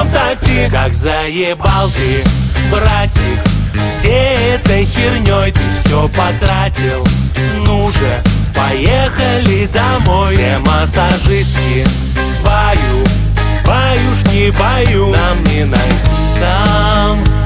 в такси. Как заебал ты, братик, всей этой херней ты все потратил. Ну же, поехали домой. Все массажистки баю, баюшки баю. Нам не найти там